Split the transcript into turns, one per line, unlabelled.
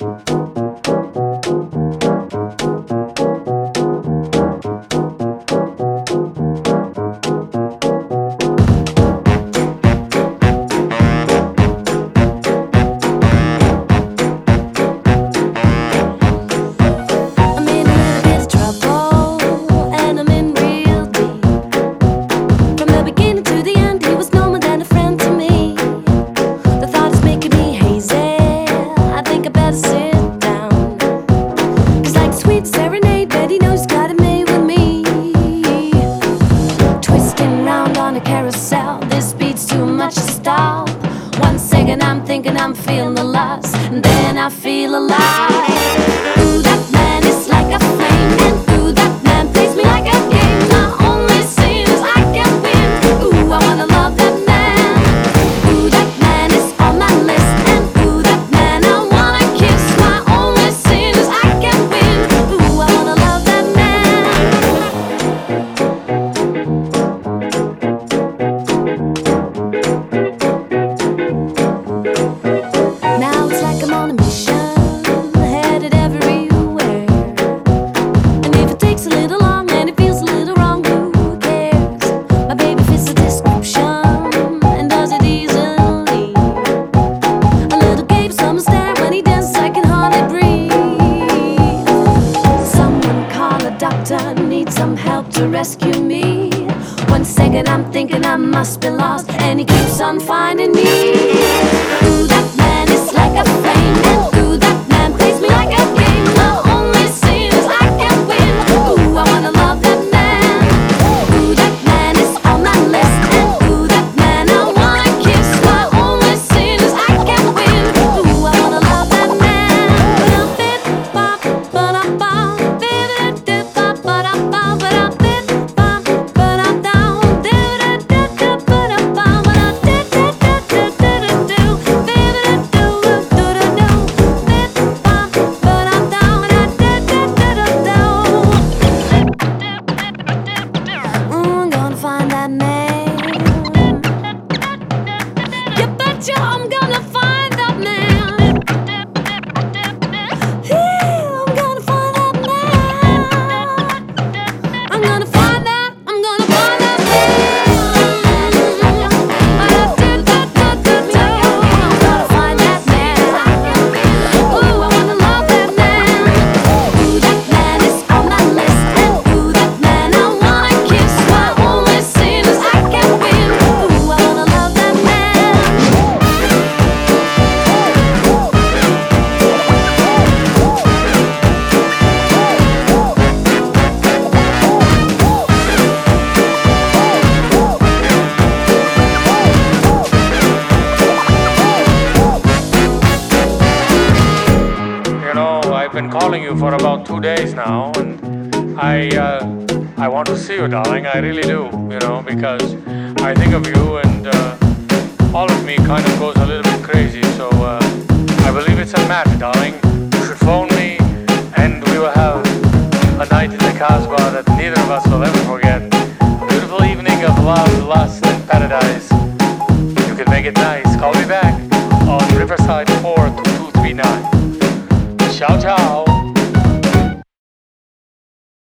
This beat's too much to stop. 1 second I'm thinking I'm feeling the loss, and then I feel alive. Ooh, that man is like a flame, and ooh, that man plays me like a game. My only sin is I can't win. Ooh, I wanna love that man. Ooh, that man is on my list, and ooh, that man I wanna kiss. My only sin is I can't win. Ooh, I wanna love that man. Now it's like I'm on a mission, headed everywhere. And if it takes a little long and it feels a little wrong, who cares? My baby fits the description and does it easily. A little gave some stare when he dances, I can hardly breathe. Someone call a doctor, need some help to rescue me. 1 second I'm thinking I must be lost, and he keeps on finding me. Ooh, that man is like a flame, and ooh, that man plays me like a game. My only sin is I can't win. Ooh, I wanna love that man. Ooh, that man is on my list, and ooh, that man I wanna kiss. My only sin is I can't win. Ooh, I wanna love that man. I'm gonna find that man. You betcha I'm gonna find that man. I'm gonna find that man. I'm gonna find that. I'm gonna find that man. I'm gonna find that man. Ooh, I wanna love that man. Ooh, that man is on my list, and ooh, that man I wanna kiss. My only sin is I can't win. Ooh, I wanna love that man.
You know, I've been calling you for about 2 days now, and I want to see you, darling. I really do, you know, because I think of you, and all of me kind of goes a little bit crazy. So I believe it's a match, darling. You should phone me, and we will have a night in the Casbah that neither of us will ever forget. A beautiful evening of love, lust, and paradise. You can make it nice. Call me back.